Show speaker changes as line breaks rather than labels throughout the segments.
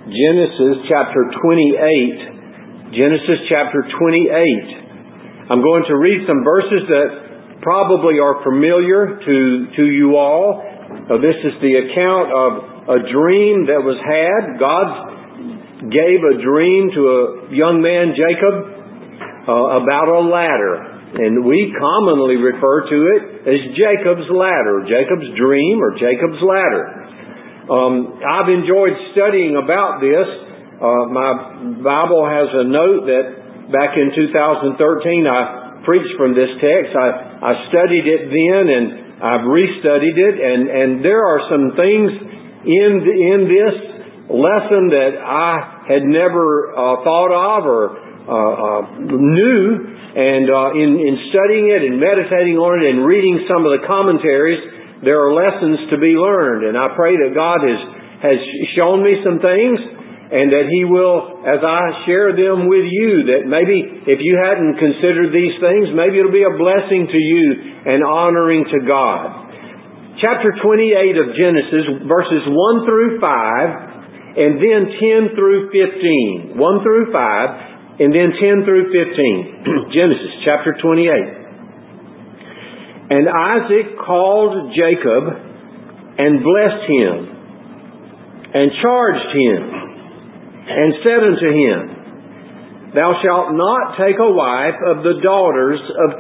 Genesis chapter 28. Genesis chapter 28. I'm going to read some verses that probably are familiar to you all. This is the account of a dream that was had. God gave a dream to a young man, Jacob, about a ladder. And we commonly refer to it as Jacob's ladder, Jacob's dream, or Jacob's ladder. I've enjoyed studying about this. My Bible has a note that back in 2013 I preached from this text. I studied it then and I've restudied it, and there are some things in this lesson that I had never thought of or knew. And in studying it and meditating on it and reading some of the commentaries, there are lessons to be learned. And I pray that God has shown me some things, and that He will, as I share them with you, that maybe if you hadn't considered these things, maybe it'll be a blessing to you and honoring to God. Chapter 28 of Genesis, verses 1 through 5, and then 10 through 15. 1 through 5, and then 10 through 15. Genesis chapter 28. And Isaac called Jacob and blessed him and charged him and said unto him, Thou shalt not take a wife of the daughters of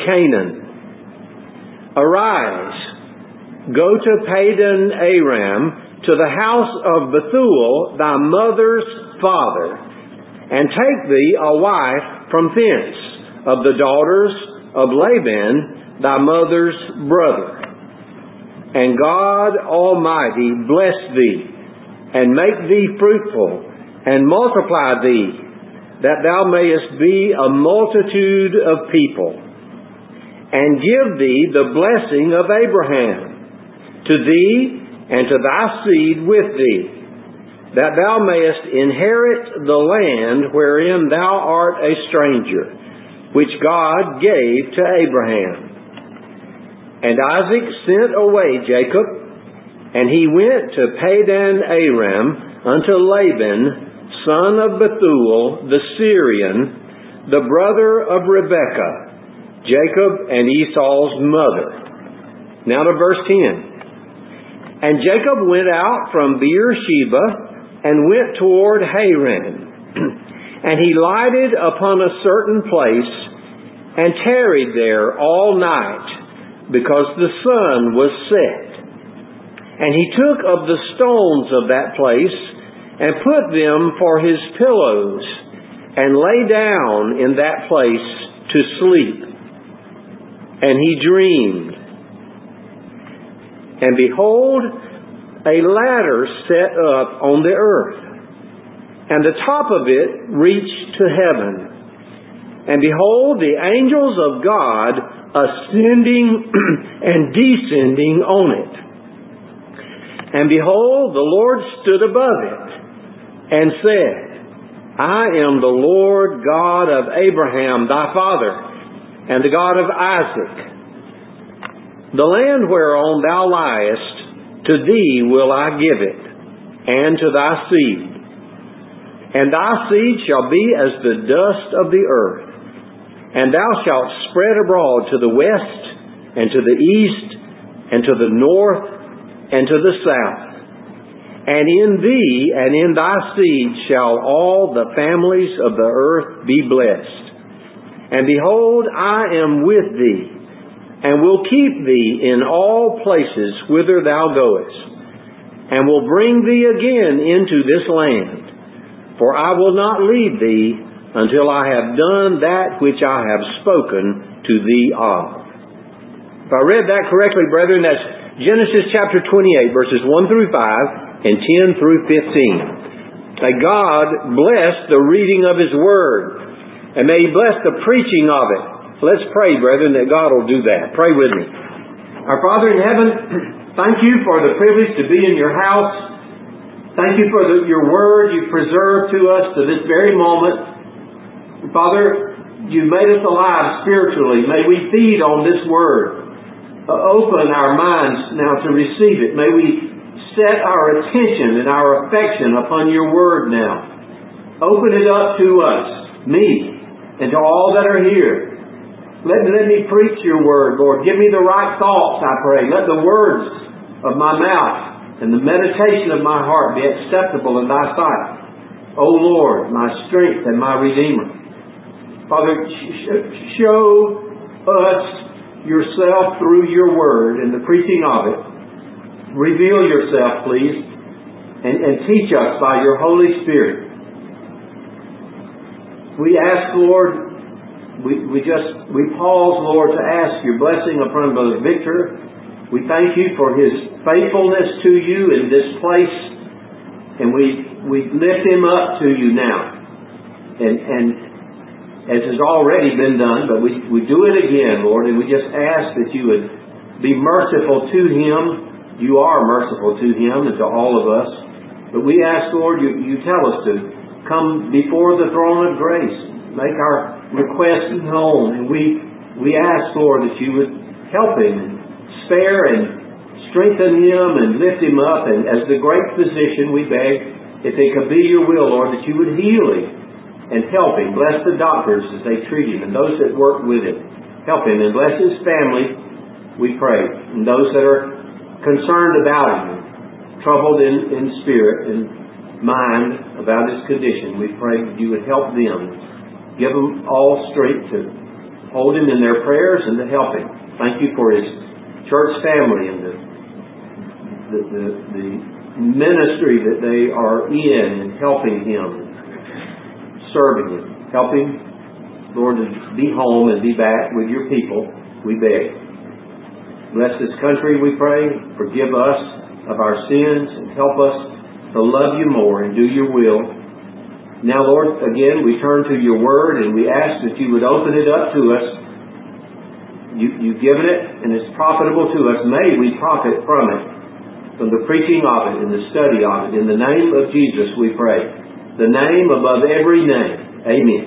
Canaan. Arise, go to Padan Aram, to the house of Bethuel, thy mother's father, and take thee a wife from thence of the daughters of Laban, thy mother's brother. And God Almighty bless thee, and make thee fruitful, and multiply thee, that thou mayest be a multitude of people, and give thee the blessing of Abraham, to thee and to thy seed with thee, that thou mayest inherit the land wherein thou art a stranger, which God gave to Abraham. And Isaac sent away Jacob, and he went to Padan Aram unto Laban, son of Bethuel the Syrian, the brother of Rebekah, Jacob and Esau's mother. Now to verse 10. And Jacob went out from Beersheba and went toward Haran. And he lighted upon a certain place and tarried there all night, because the sun was set. And he took of the stones of that place and put them for his pillows, and lay down in that place to sleep. And he dreamed. And behold, a ladder set up on the earth, and the top of it reached to heaven. And behold, the angels of God ascending and descending on it. And behold, the Lord stood above it, and said, I am the Lord God of Abraham thy father, and the God of Isaac. The land whereon thou liest, to thee will I give it, and to thy seed. And thy seed shall be as the dust of the earth. And thou shalt spread abroad to the west, and to the east, and to the north, and to the south. And in thee and in thy seed shall all the families of the earth be blessed. And behold, I am with thee, and will keep thee in all places whither thou goest, and will bring thee again into this land. For I will not leave thee until I have done that which I have spoken to thee of. If I read that correctly, brethren, that's Genesis chapter 28, verses 1 through 5 and 10 through 15. May God bless the reading of His Word, and may He bless the preaching of it. Let's pray, brethren, that God will do that. Pray with me. Our Father in heaven, thank you for the privilege to be in your house. Thank you for your Word you've preserved to us to this very moment. Father, you've made us alive spiritually. May we feed on this Word. Open our minds now to receive it. May we set our attention and our affection upon your word now. Open it up to us, me, and to all that are here. Let me preach your word, Lord. Give me the right thoughts, I pray. Let the words of my mouth and the meditation of my heart be acceptable in thy sight. O Lord, my strength and my Redeemer. Father, show us yourself through your word and the preaching of it. Reveal yourself, please, and teach us by your Holy Spirit. We ask, Lord, we pause, Lord, to ask your blessing upon Brother Victor. We thank you for his faithfulness to you in this place, and we lift him up to you now. And as has already been done, but we do it again, Lord, and we just ask that you would be merciful to him. You are merciful to him and to all of us. But we ask, Lord, you tell us to come before the throne of grace, make our requests known, and we ask, Lord, that you would help him and spare and strengthen him and lift him up. And as the great physician, we beg, if it could be your will, Lord, that you would heal him and help him. Bless the doctors as they treat him and those that work with him. Help him and bless his family, we pray. And those that are concerned about him, troubled in spirit and mind about his condition, we pray that you would help them. Give them all strength to hold him in their prayers and to help him. Thank you for his church family and the ministry that they are in helping him, serving him. Help him, Lord, to be home and be back with your people, we beg. Bless this country, we pray. Forgive us of our sins and help us to love you more and do your will. Now, Lord, again, we turn to your word and we ask that you would open it up to us. You've given it and it's profitable to us. May we profit from it, from the preaching of it and the study of it. In the name of Jesus we pray. The name above every name. Amen.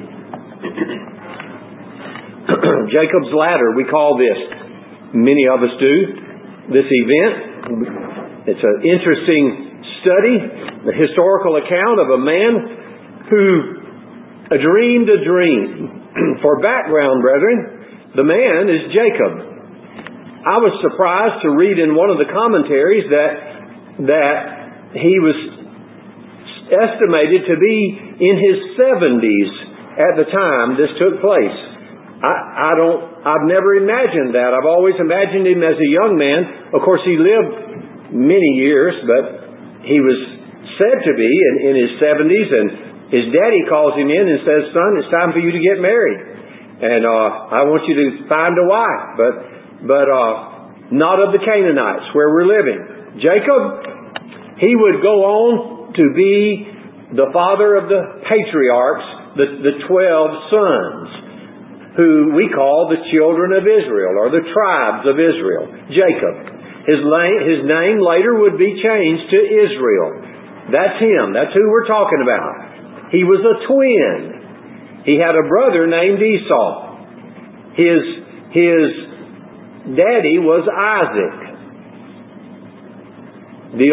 Jacob's Ladder, we call this. Many of us do. This event. It's an interesting study, the historical account of a man who dreamed a dream. For background, brethren, the man is Jacob. I was surprised to read in one of the commentaries that he was estimated to be in his 70s at the time this took place. I've never imagined that. I've always imagined him as a young man. Of course, he lived many years, but he was said to be in his 70s, and his daddy calls him in and says, "Son, it's time for you to get married. And I want you to find a wife, but not of the Canaanites where we're living." Jacob, he would go on to be the father of the patriarchs, the 12 sons, who we call the children of Israel, or the tribes of Israel. Jacob. His name later would be changed to Israel. That's him. That's who we're talking about. He was a twin. He had a brother named Esau. His daddy was Isaac. The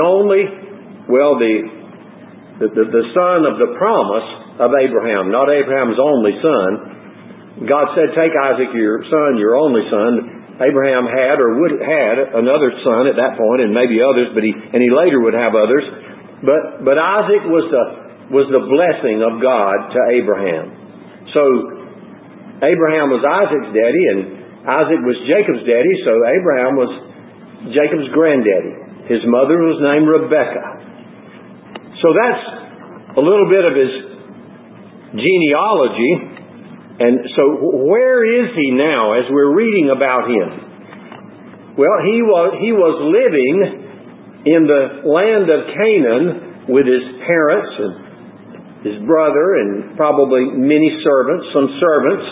son of the promise of Abraham, not Abraham's only son. God said, "Take Isaac, your son, your only son." Abraham had or would had another son at that point, and maybe others, but he later would have others. But Isaac was the blessing of God to Abraham. So Abraham was Isaac's daddy, and Isaac was Jacob's daddy, so Abraham was Jacob's granddaddy. His mother was named Rebekah. So that's a little bit of his genealogy. And so where is he now as we're reading about him? Well, he was living in the land of Canaan with his parents and his brother and probably many servants, some servants.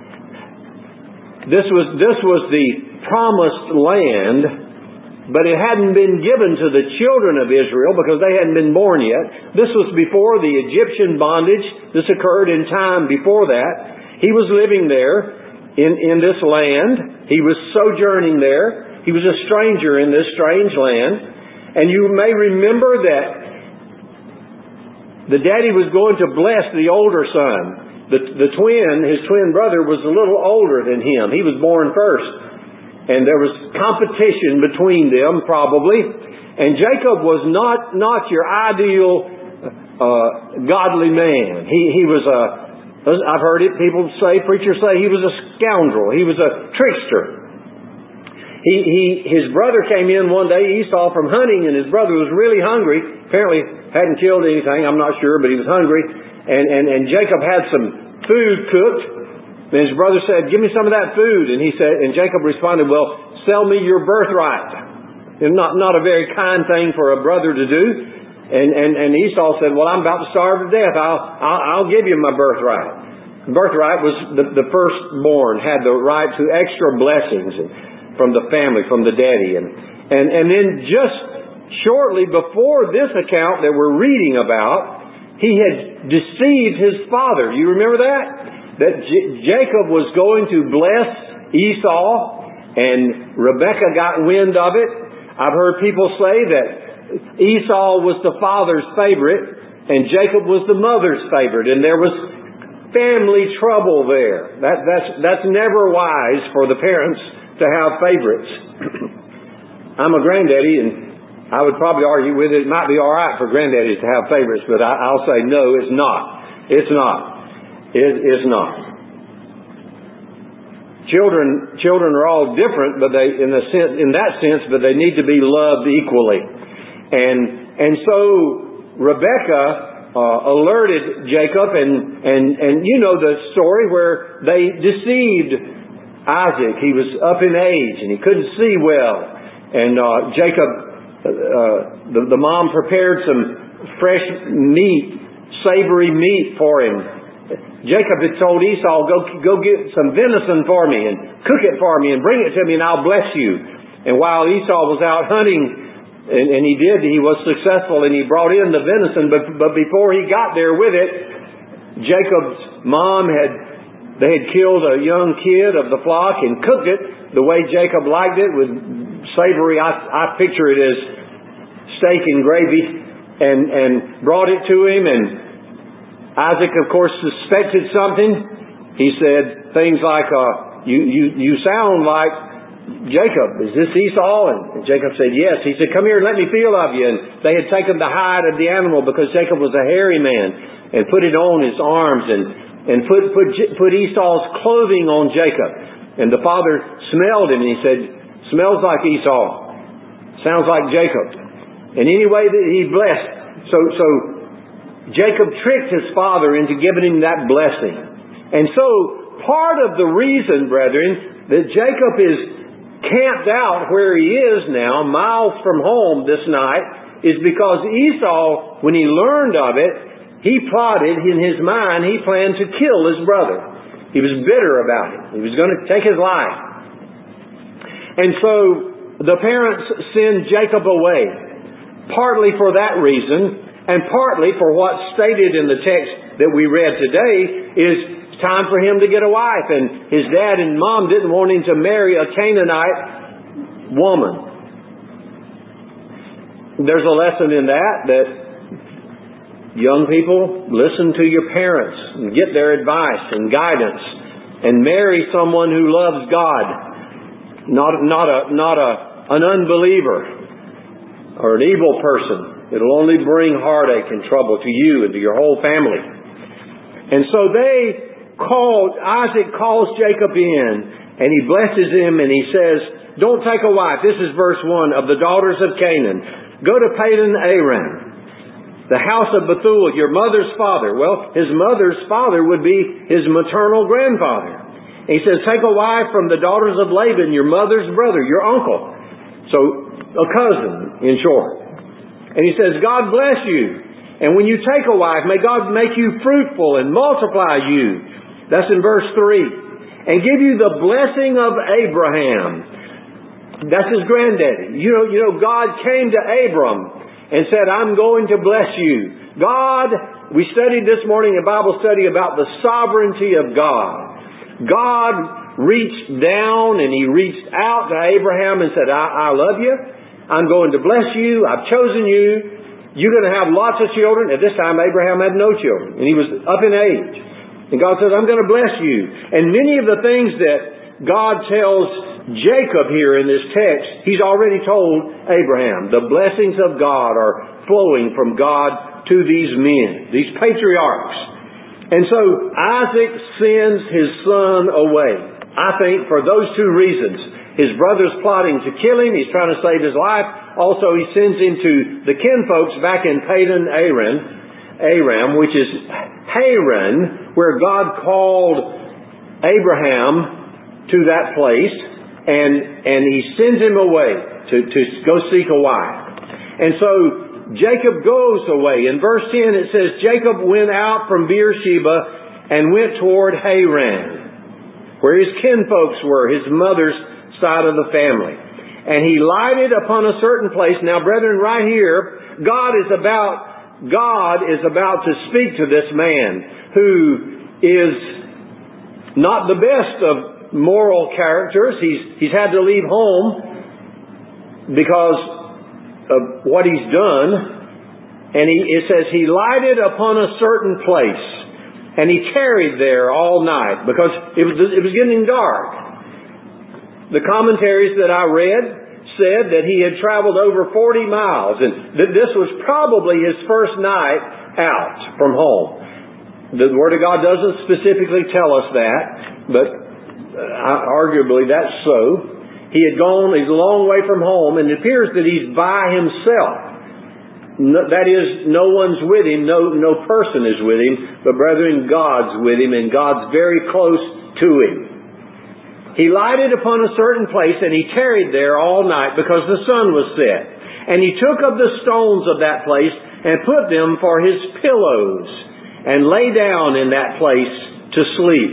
This was the promised land, but it hadn't been given to the children of Israel because they hadn't been born yet. This was before the Egyptian bondage. This occurred in time before that. He was living there in this land. He was sojourning there. He was a stranger in this strange land. And you may remember that the daddy was going to bless the older son. His twin brother was a little older than him. He was born first. And there was competition between them, probably. And Jacob was not your ideal godly man. He was I've heard it, preachers say he was a scoundrel. He was a trickster. His brother came in one day, Esau, from hunting, and his brother was really hungry. Apparently hadn't killed anything, I'm not sure, but he was hungry. And Jacob had some food cooked. And his brother said, "Give me some of that food." And Jacob responded, "Well, sell me your birthright." And not a very kind thing for a brother to do. And Esau said, "Well, I'm about to starve to death. I'll give you my birthright." Birthright was the firstborn, had the right to extra blessings from the family, from the daddy. And then just shortly before this account that we're reading about, he had deceived his father. You remember that? That Jacob was going to bless Esau, and Rebekah got wind of it. I've heard people say that Esau was the father's favorite, and Jacob was the mother's favorite, and there was family trouble there. That's never wise for the parents to have favorites. I'm a granddaddy, and I would probably argue with it. It might be all right for granddaddies to have favorites, but I'll say no, it's not. It's not. It is not. Children are all different, but in that sense, but they need to be loved equally. And so Rebekah alerted Jacob, and you know the story where they deceived Isaac. He was up in age and he couldn't see well, and Jacob. The mom prepared some fresh meat, savory meat for him. Jacob had told Esau, go get some venison for me and cook it for me and bring it to me and I'll bless you. And while Esau was out hunting, and he was successful and he brought in the venison, but before he got there with it, Jacob's mom they had killed a young kid of the flock and cooked it the way Jacob liked it, with savory. I picture it as steak and gravy, and brought it to him. And Isaac, of course, suspected something. He said things like, "You sound like Jacob. Is this Esau?" And Jacob said, "Yes." He said, "Come here and let me feel of you." And they had taken the hide of the animal, because Jacob was a hairy man, and put it on his arms and put Esau's clothing on Jacob. And the father smelled him and he said, "Smells like Esau. Sounds like Jacob." And anyway, he blessed. So Jacob tricked his father into giving him that blessing. And so part of the reason, brethren, that Jacob is camped out where he is now, miles from home this night, is because Esau, when he learned of it, he plotted in his mind, he planned to kill his brother. He was bitter about it. He was going to take his life. And so the parents send Jacob away, partly for that reason, and partly for what's stated in the text that we read today, is time for him to get a wife. And his dad and mom didn't want him to marry a Canaanite woman. There's a lesson in that young people, listen to your parents and get their advice and guidance, and marry someone who loves God, not an unbeliever or an evil person. It'll only bring heartache and trouble to you and to your whole family. And so Isaac calls Jacob in, and he blesses him, and he says, "Don't take a wife." This is verse 1 of the daughters of Canaan. "Go to Padan Aram, the house of Bethuel, your mother's father." Well, his mother's father would be his maternal grandfather. And he says, "Take a wife from the daughters of Laban, your mother's brother, your uncle." So, a cousin, in short. And he says, "God bless you. And when you take a wife, may God make you fruitful and multiply you." That's in verse 3. "And give you the blessing of Abraham." That's his granddaddy. You know, God came to Abram and said, "I'm going to bless you." God, we studied this morning in Bible study about the sovereignty of God. God reached down and He reached out to Abraham and said, I love you. I'm going to bless you. I've chosen you. You're going to have lots of children. At this time, Abraham had no children, and he was up in age. And God says, I'm going to bless you. And many of the things that God tells Jacob here in this text, He's already told Abraham. The blessings of God are flowing from God to these men, these patriarchs. And so Isaac sends his son away. I think for those two reasons. His brother's plotting to kill him. He's trying to save his life. Also, he sends him to the kinfolks back in Padan Aram, which is Haran, where God called Abraham to that place. And He sends him away to go seek a wife. And so Jacob goes away. In verse 10 it says, Jacob went out from Beersheba and went toward Haran, where his kinfolks were, his mother's side of the family. And he lighted upon a certain place. Now, brethren, right here, God is about to speak to this man who is not the best of moral characters. He's had to leave home because of what he's done. And it says he lighted upon a certain place, and he tarried there all night because it was getting dark. The commentaries that I read said that he had traveled over 40 miles, and that this was probably his first night out from home. The Word of God doesn't specifically tell us that, but arguably that's so. He's a long way from home, and it appears that he's by himself. That is, no one's with him, no person is with him, but brethren, God's with him, and God's very close to him. He lighted upon a certain place, and he tarried there all night because the sun was set. And he took of the stones of that place and put them for his pillows, and lay down in that place to sleep.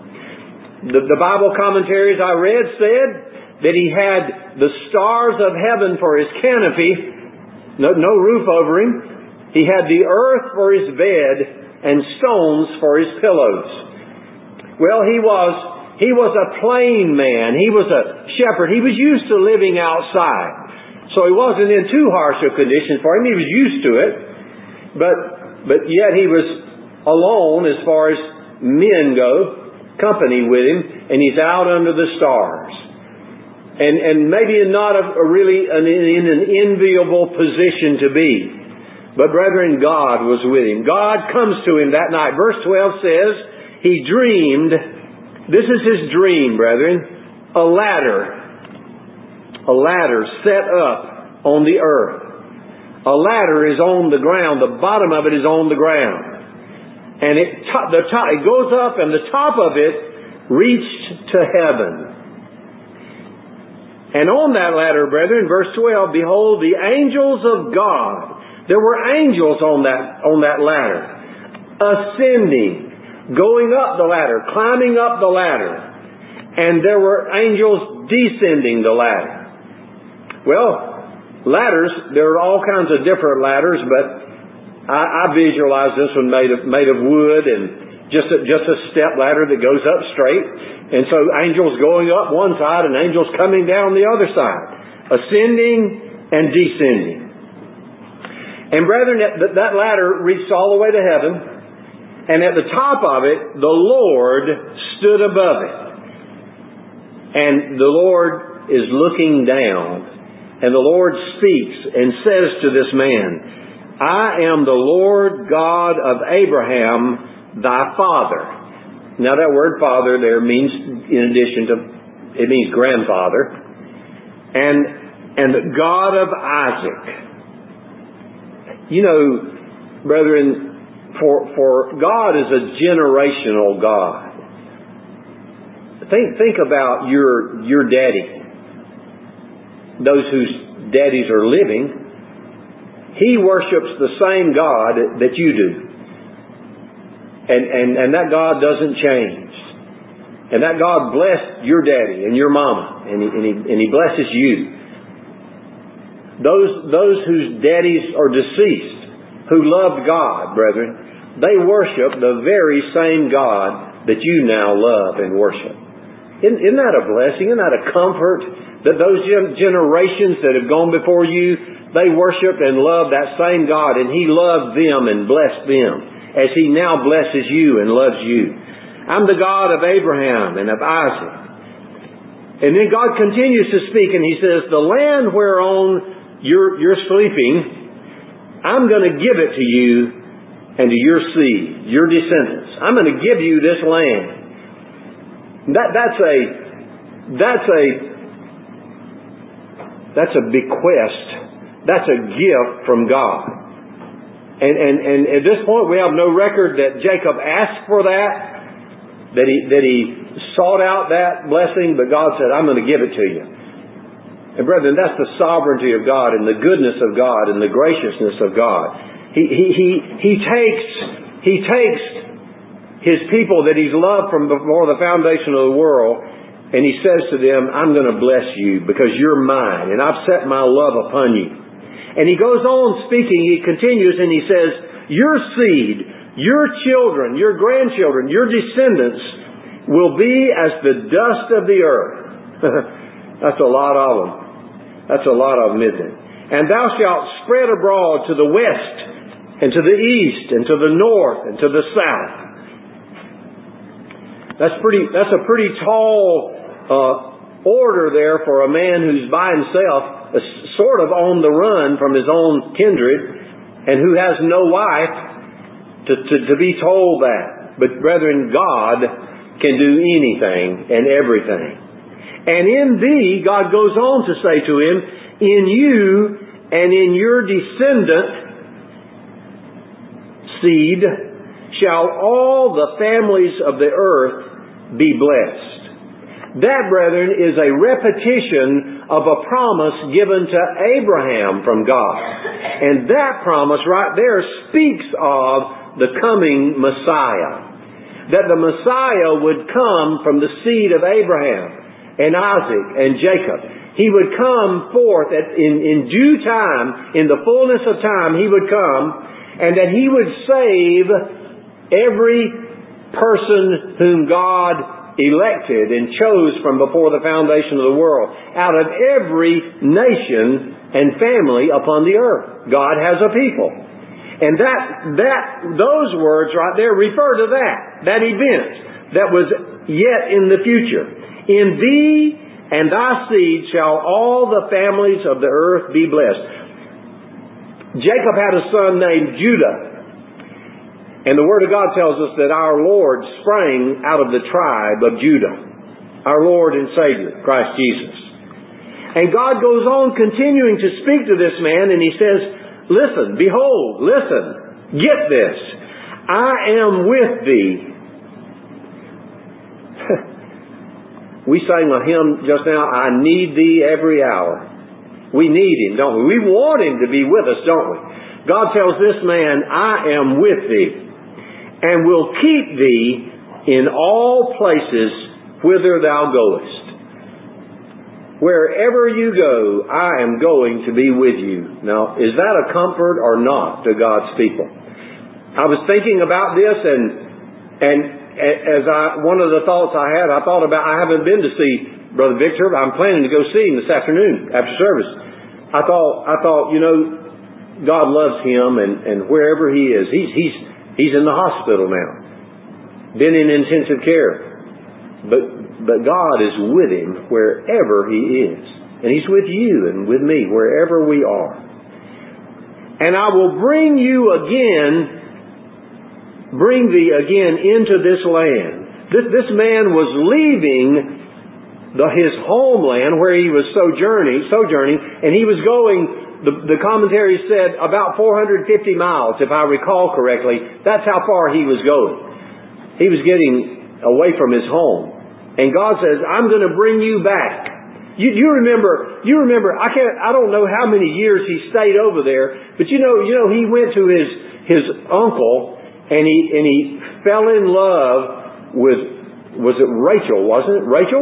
The Bible commentaries I read said that he had the stars of heaven for his canopy, no roof over him. He had the earth for his bed and stones for his pillows. Well, he was a plain man. He was a shepherd. He was used to living outside. So he wasn't in too harsh a condition for him. He was used to it. But yet he was alone as far as men go, company with him, and he's out under the stars. And maybe not really in an enviable position to be. But brethren, God was with him. God comes to him that night. Verse 12 says, he dreamed. This is his dream, brethren. A ladder set up on the earth. A ladder is on the ground. The bottom of it is on the ground. And it goes up, and the top of it reached to heaven. And on that ladder, brethren, verse 12, behold, the angels of God. There were angels on that ladder, ascending, going up the ladder, climbing up the ladder. And there were angels descending the ladder. Well, ladders, there are all kinds of different ladders, but I visualize this one made of wood and just a step ladder that goes up straight. And so angels going up one side and angels coming down the other side, ascending and descending. And brethren, that ladder reached all the way to heaven, and at the top of it, the Lord stood above it. And the Lord is looking down, and the Lord speaks and says to this man, I am the Lord God of Abraham, thy father. Now that word father there means, in addition to, it means grandfather. And the God of Isaac. You know, brethren, for God is a generational God. Think about your daddy. Those whose daddies are living. He worships the same God that you do. And that God doesn't change. And that God blessed your daddy and your mama. And he blesses you. Those whose daddies are deceased, who loved God, brethren, they worship the very same God that you now love and worship. Isn't that a blessing? Isn't that a comfort That those generations that have gone before you, they worshiped and loved that same God, and He loved them and blessed them, as He now blesses you and loves you. I'm the God of Abraham and of Isaac. And then God continues to speak, and He says, the land whereon you're sleeping, I'm going to give it to you and to your seed, your descendants. I'm going to give you this land. That's a bequest. That's a gift from God. And at this point we have no record that Jacob asked for that he sought out that blessing, but God said, I'm going to give it to you. And brethren, that's the sovereignty of God and the goodness of God and the graciousness of God. He takes His people that He's loved from before the foundation of the world, and He says to them, I'm going to bless you because you're mine, and I've set my love upon you. And He goes on speaking, He continues, and He says, your seed, your children, your grandchildren, your descendants will be as the dust of the earth. That's a lot of them. That's a lot of them, isn't it? And thou shalt spread abroad to the west, and to the east, and to the north, and to the south. That's a pretty tall order there for a man who's by himself, sort of on the run from his own kindred, and who has no wife, to be told that. But brethren, God can do anything and everything. And in thee, God goes on to say to him, in you and in your descendant seed shall all the families of the earth be blessed. That, brethren, is a repetition of a promise given to Abraham from God. And that promise right there speaks of the coming Messiah. That the Messiah would come from the seed of Abraham and Isaac and Jacob. He would come forth in due time, in the fullness of time He would come, and that He would save every person whom God elected and chose from before the foundation of the world, out of every nation and family upon the earth. God has a people. And those words right there refer to that event that was yet in the future. In thee and thy seed shall all the families of the earth be blessed. Jacob had a son named Judah. And the Word of God tells us that our Lord sprang out of the tribe of Judah. Our Lord and Savior, Christ Jesus. And God goes on continuing to speak to this man, and He says, listen, behold, listen, get this. I am with thee. We sang a hymn just now, I need thee every hour. We need Him, don't we? We want Him to be with us, don't we? God tells this man, I am with thee, and will keep thee in all places whither thou goest. Wherever you go, I am going to be with you. Now, is that a comfort or not to God's people? I was thinking about this, and one of the thoughts I had, I haven't been to see Brother Victor, but I'm planning to go see him this afternoon after service. I thought, God loves him, and wherever he is, he's in the hospital now, been in intensive care, but God is with him wherever he is, and He's with you and with me wherever we are. And I will bring thee again into this land. This man was leaving his homeland where he was sojourning, and he was going, the commentary said, about 450 miles, if I recall correctly. That's how far he was going. He was getting away from his home. And God says, I'm going to bring you back. You remember, I don't know how many years he stayed over there, but he went to his uncle, and he fell in love with, was it Rachel, wasn't it? Rachel?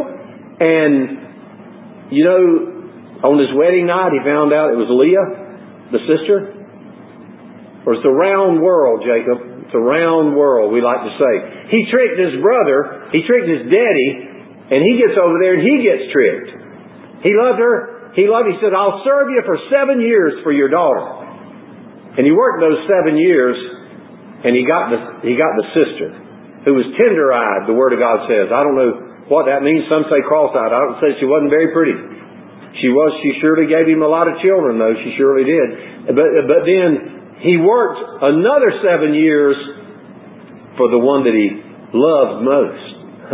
And, on his wedding night, he found out it was Leah, the sister. Or it's the round world, Jacob. It's a round world, we like to say. He tricked his brother, he tricked his daddy, and he gets over there and he gets tricked. He loved her. He said, I'll serve you for 7 years for your daughter. And he worked those 7 years, and he got the sister, who was tender-eyed, the Word of God says. I don't know what that means. Some say cross-eyed. I don't say she wasn't very pretty. She surely gave him a lot of children, though. She surely did. But then he worked another 7 years for the one that he loved most.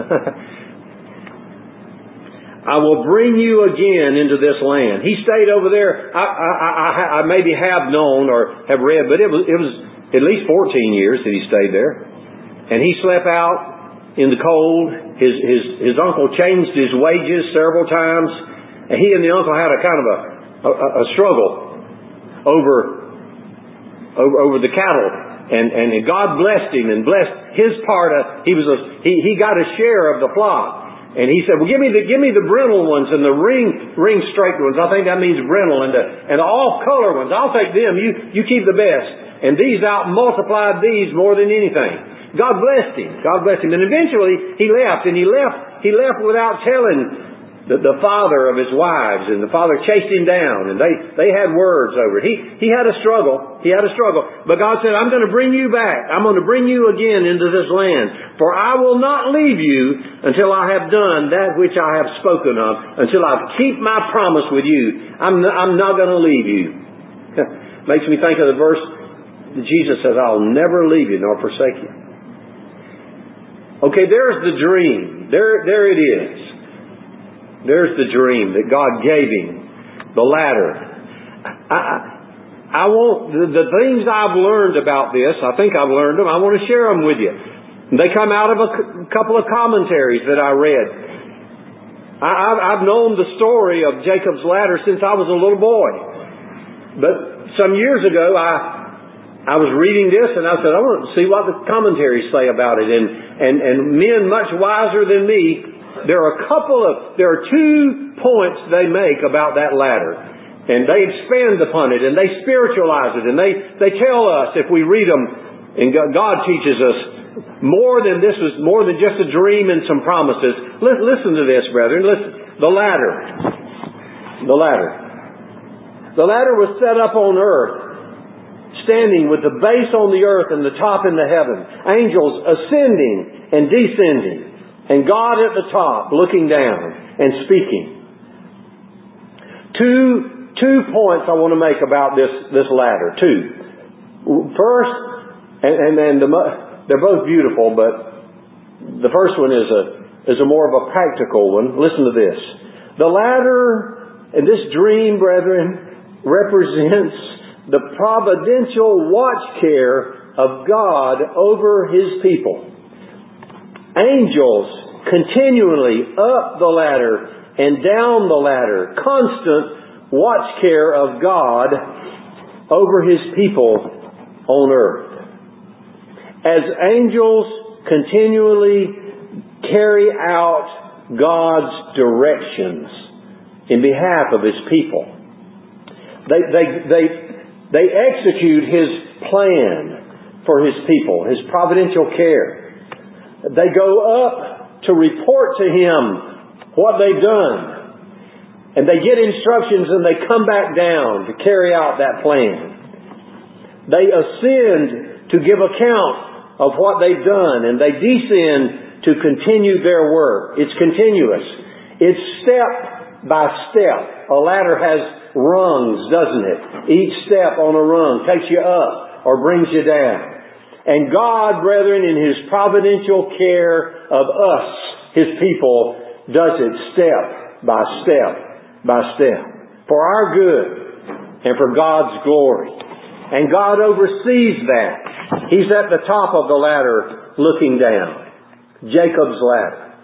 I will bring you again into this land. He stayed over there. I maybe have known or have read, but it was at least 14 years that he stayed there. And he slept out in the cold. His uncle changed his wages several times. And he and the uncle had a kind of a struggle over the cattle. And God blessed him and blessed his part of. He got a share of the flock. And he said, well, give me the brindle ones and the ring straight ones. I think that means brindle, and the all color ones. I'll take them. You keep the best. And these out multiplied these more than anything. God blessed him. And eventually he left, and he left without telling the father of his wives, and the father chased him down, and they had words over it. He had a struggle. But God said, I'm going to bring you back. I'm going to bring you again into this land. For I will not leave you until I have done that which I have spoken of, until I keep my promise with you. I'm not going to leave you. Makes me think of the verse that Jesus says, I'll never leave you nor forsake you. Okay, there's the dream. There it is. There's the dream that God gave him. The ladder. I want the things I've learned about this. I think I've learned them. I want to share them with you. They come out of a couple of commentaries that I read. I've known the story of Jacob's ladder since I was a little boy. But some years ago, I was reading this, and I said, I want to see what the commentaries say about it. And men much wiser than me, there are 2 points they make about that ladder. And they expand upon it, and they spiritualize it, and they tell us, if we read them, and God teaches us, more than just a dream and some promises. Listen to this, brethren. Listen. The ladder. The ladder was set up on earth, standing with the base on the earth and the top in the heaven. Angels ascending and descending. And God at the top, looking down and speaking. Two points I want to make about this ladder. 2. First, and they're both beautiful, but the first one is a more of a practical one. Listen to this. The ladder in this dream, brethren, represents the providential watch care of God over His people. Angels continually up the ladder and down the ladder. Constant watch care of God over His people on earth. As angels continually carry out God's directions in behalf of His people. They execute His plan for His people, His providential care. They go up to report to Him what they've done. And they get instructions and they come back down to carry out that plan. They ascend to give account of what they've done, and they descend to continue their work. It's continuous. It's step by step. A ladder has rungs, doesn't it? Each step on a rung takes you up or brings you down. And God, brethren, in His providential care of us, His people, does it step by step by step. For our good and for God's glory. And God oversees that. He's at the top of the ladder looking down. Jacob's ladder.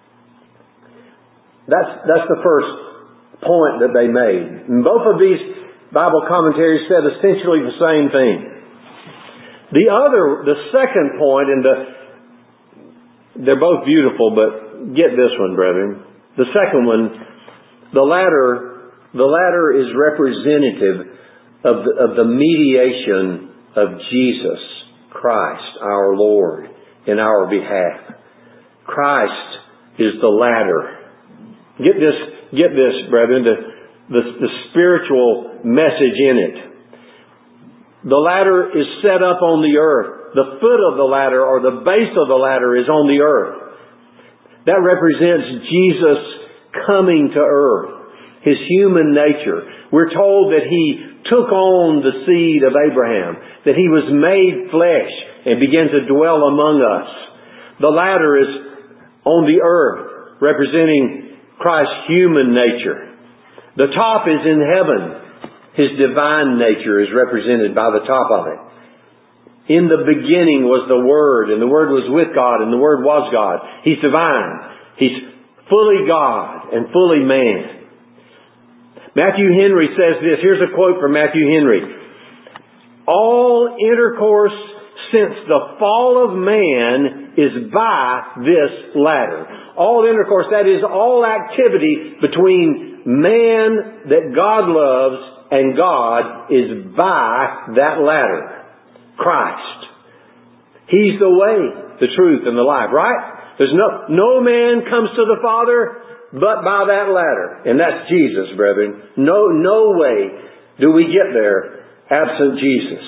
That's the first point that they made. And both of these Bible commentaries said essentially the same thing. The second point, and they're both beautiful, but get this one, brethren. The second one, the ladder is representative of the mediation of Jesus Christ, our Lord, in our behalf. Christ is the ladder. Get get this, brethren, the spiritual message in it. The ladder is set up on the earth. The foot of the ladder, or the base of the ladder, is on the earth. That represents Jesus coming to earth, His human nature. We're told that He took on the seed of Abraham, that He was made flesh and began to dwell among us. The ladder is on the earth, representing Christ's human nature. The top is in heaven. His divine nature is represented by the top of it. In the beginning was the Word, and the Word was with God, and the Word was God. He's divine. He's fully God and fully man. Matthew Henry says this. Here's a quote from Matthew Henry. All intercourse since the fall of man is by this ladder. All intercourse, that is, all activity between man that God loves and God is by that ladder. Christ. He's the way, the truth, and the life, right? There's no man comes to the Father but by that ladder. And that's Jesus, brethren. No way do we get there absent Jesus.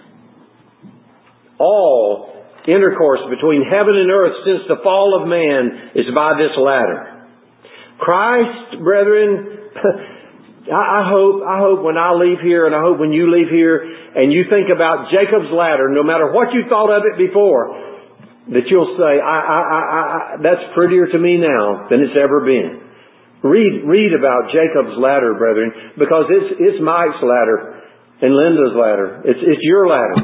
All intercourse between heaven and earth since the fall of man is by this ladder. Christ, brethren, I hope when I leave here, and I hope when you leave here, and you think about Jacob's ladder, no matter what you thought of it before, that you'll say, that's prettier to me now than it's ever been. Read about Jacob's ladder, brethren, because it's Mike's ladder and Linda's ladder. It's your ladder.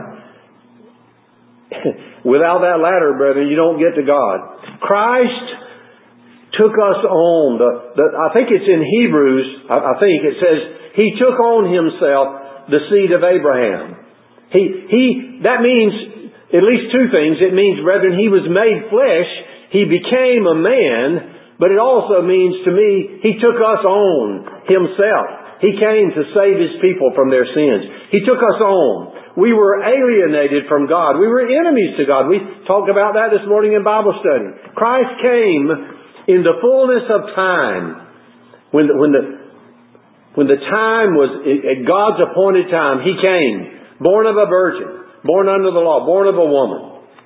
Without that ladder, brethren, you don't get to God. Christ took us on. I think it's in Hebrews. I think it says He took on Himself the seed of Abraham. That means at least two things. It means, brethren, He was made flesh. He became a man. But it also means to me, He took us on Himself. He came to save His people from their sins. He took us on. We were alienated from God. We were enemies to God. We talked about that this morning in Bible study. Christ came in the fullness of time, when the time was at God's appointed time, He came, born of a virgin, born under the law, born of a woman,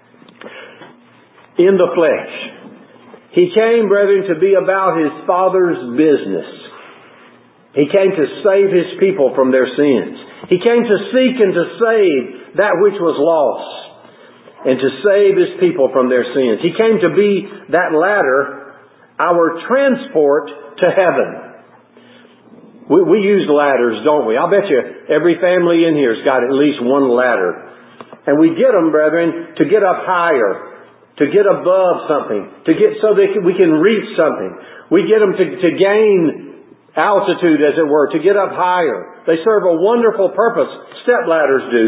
in the flesh. He came, brethren, to be about His Father's business. He came to save His people from their sins. He came to seek and to save that which was lost, and to save His people from their sins. He came to be that ladder, our transport to heaven. We use ladders, don't we? I'll bet you every family in here has got at least one ladder. And we get them, brethren, to get up higher, to get above something, so that we can reach something. We get them to gain altitude, as it were, to get up higher. They serve a wonderful purpose. Step ladders do.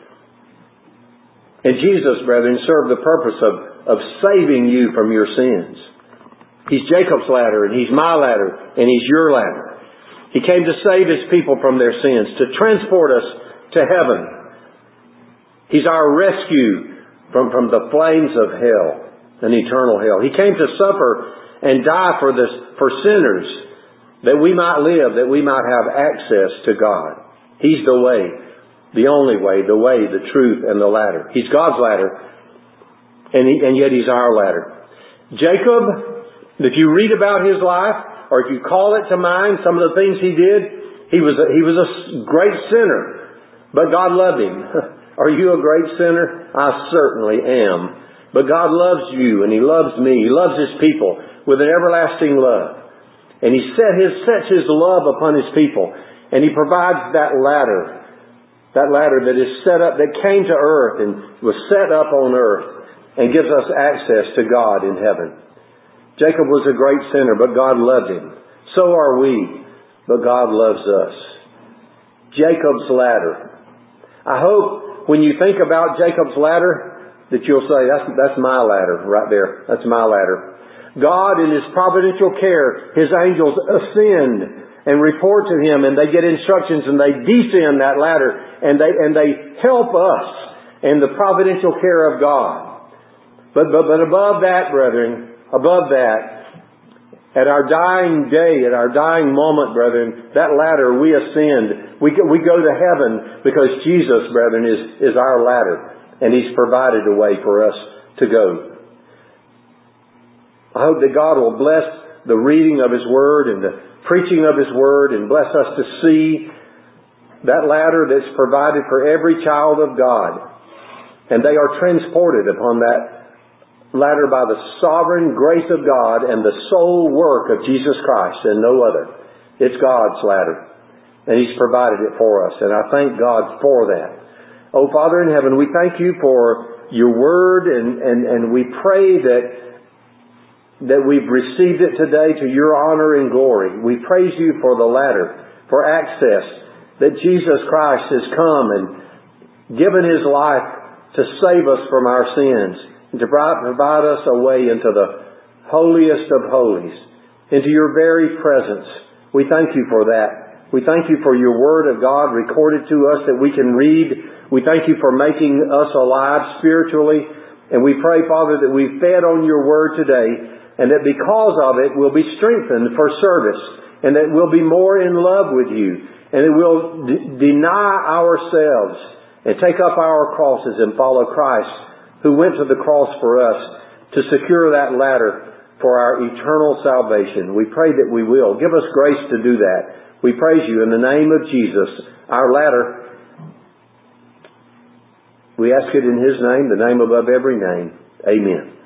And Jesus, brethren, served the purpose of saving you from your sins. He's Jacob's ladder, and He's my ladder, and He's your ladder. He came to save His people from their sins, to transport us to heaven. He's our rescue from the flames of hell, an eternal hell. He came to suffer and die for sinners, that we might live, that we might have access to God. He's the way, the only way, the truth, and the ladder. He's God's ladder, and yet He's our ladder. Jacob, if you read about his life, or if you call it to mind some of the things he did, he was a great sinner, but God loved him. Are you a great sinner? I certainly am. But God loves you, and He loves me. He loves His people with an everlasting love. And He sets His love upon His people. And He provides that ladder that is set up, that came to earth and was set up on earth, and gives us access to God in heaven. Jacob was a great sinner, but God loved him. So are we, but God loves us. Jacob's ladder. I hope when you think about Jacob's ladder that you'll say, that's my ladder right there. That's my ladder. God, in His providential care, His angels ascend and report to Him, and they get instructions, and they descend that ladder, and they help us in the providential care of God. But above that, brethren, above that, At our dying day, at our dying moment, brethren, that ladder we ascend. We go to heaven because Jesus, brethren, is our ladder. And He's provided a way for us to go. I hope that God will bless the reading of His Word and the preaching of His Word and bless us to see that ladder that's provided for every child of God. And they are transported upon that ladder by the sovereign grace of God and the sole work of Jesus Christ and no other. It's God's ladder. And He's provided it for us. And I thank God for that. Oh, Father in heaven, we thank You for Your Word and we pray that we've received it today to Your honor and glory. We praise You for the ladder, for access, that Jesus Christ has come and given His life to save us from our sins and to provide us a way into the holiest of holies, into Your very presence. We thank You for that. We thank You for Your Word of God recorded to us that we can read. We thank You for making us alive spiritually. And we pray, Father, that we've fed on Your Word today and that because of it we'll be strengthened for service and that we'll be more in love with You and that we'll deny ourselves and take up our crosses and follow Christ, who went to the cross for us to secure that ladder for our eternal salvation. We pray that we will. Give us grace to do that. We praise You in the name of Jesus, our ladder. We ask it in His name, the name above every name. Amen.